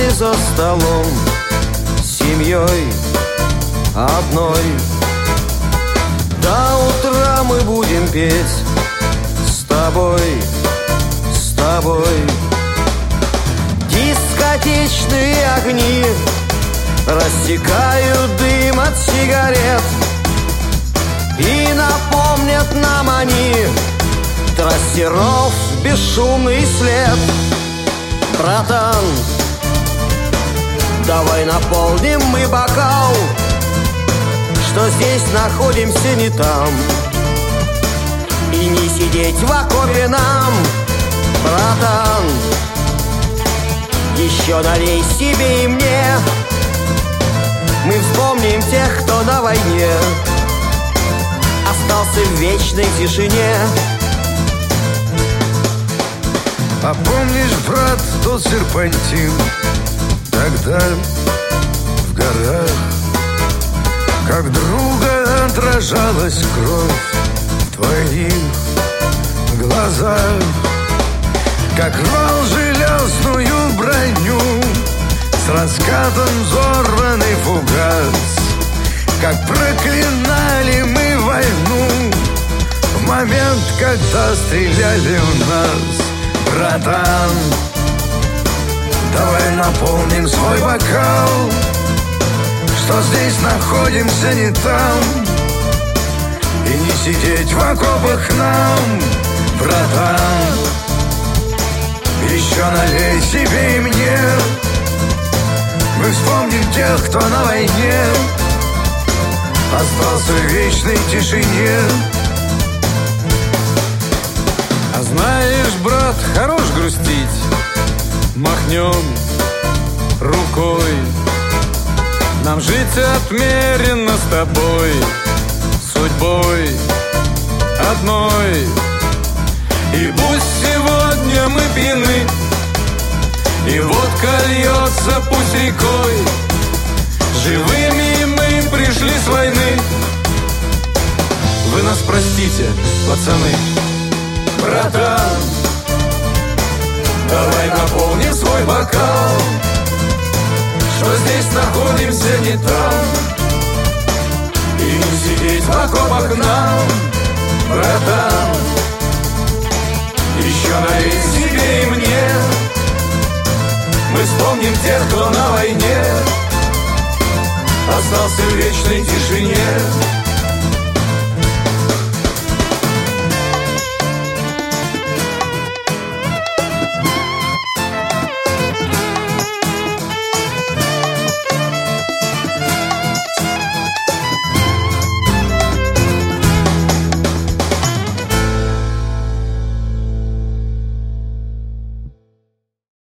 мы за столом с семьей одной. До утра мы будем петь с тобой, с тобой. Дискотечные огни рассекают дым от сигарет, и напомнят нам они трассеров бесшумный след. Братан, давай наполним мы бокал, что здесь находимся не там, и не сидеть в окопе нам. Братан, еще налей себе и мне, мы вспомним тех, кто на войне остался в вечной тишине. А помнишь, брат, тот серпантин тогда в горах, как друга отражалась кровь в твоих глазах, как рвал железную броню с раскатом взорванный фугас, как проклинали мы войну в момент, когда стреляли в нас. Братан, давай наполним свой бокал, что здесь находимся не там, и не сидеть в окопах нам. Братан, еще налей себе и мне, мы вспомним тех, кто на войне остался в вечной тишине. А знаешь, брат, хорош грустить, махнем рукой. Нам жить отмерено с тобой, судьбой одной. И пусть сегодня мы пьяны, и водка льется пусть рекой, живыми мы пришли с войны. Вы нас простите, пацаны. Братан, давай наполним свой бокал, что здесь находимся не там, и не сидеть в окопах нам. Братан, еще налей себе и мне, мы вспомним тех, кто на войне остался в вечной тишине.